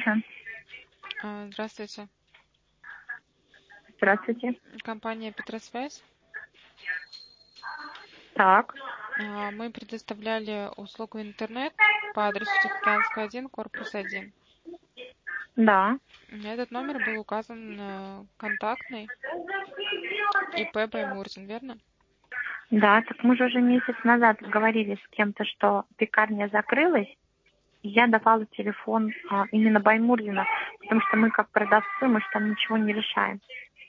слушаю. Здравствуйте. Здравствуйте. Компания Петросвязь. Так, Мы предоставляли услугу интернет по адресу Тихоокеанская, 1, корпус 1. да. Этот номер был указан контактный ИП Баймурзин, верно? Да, так мы же уже месяц назад говорили с кем-то, что пекарня закрылась. И я давала телефон именно Баймурзина, потому что мы как продавцы, мы же там ничего не решаем.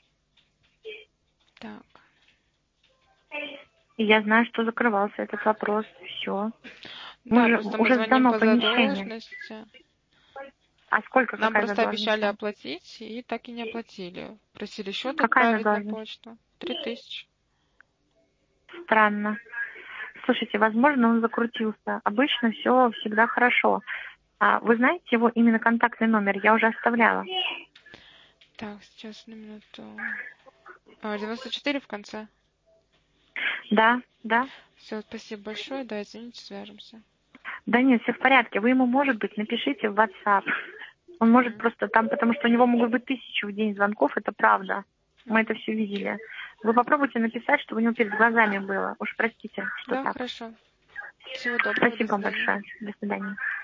Так. И я знаю, что закрывался этот вопрос. Все. Мы Да, же просто мы уже звоним сдано по помещение. задолженности. А сколько, Нам какая просто задолженность? обещали оплатить и так и не оплатили. Просили счет Какая отправить на задолженность? почту. 3000. Странно. Слушайте, возможно, он закрутился. Обычно все всегда хорошо. Вы знаете его именно контактный номер? Я уже оставляла. Так, сейчас на минуту. 94 в конце. Да, да. Все, спасибо большое. Да, извините, свяжемся. Да нет, все в порядке. Вы ему, может быть, напишите в WhatsApp. Он может Мгм. просто там, потому что у него могут быть 1000 в день звонков, это правда. Мы это Мгм. все видели. Вы попробуйте написать, чтобы у него перед глазами было. Уж простите, что Да, так. хорошо. Всего доброго, до Спасибо вам свидания. большое. До свидания.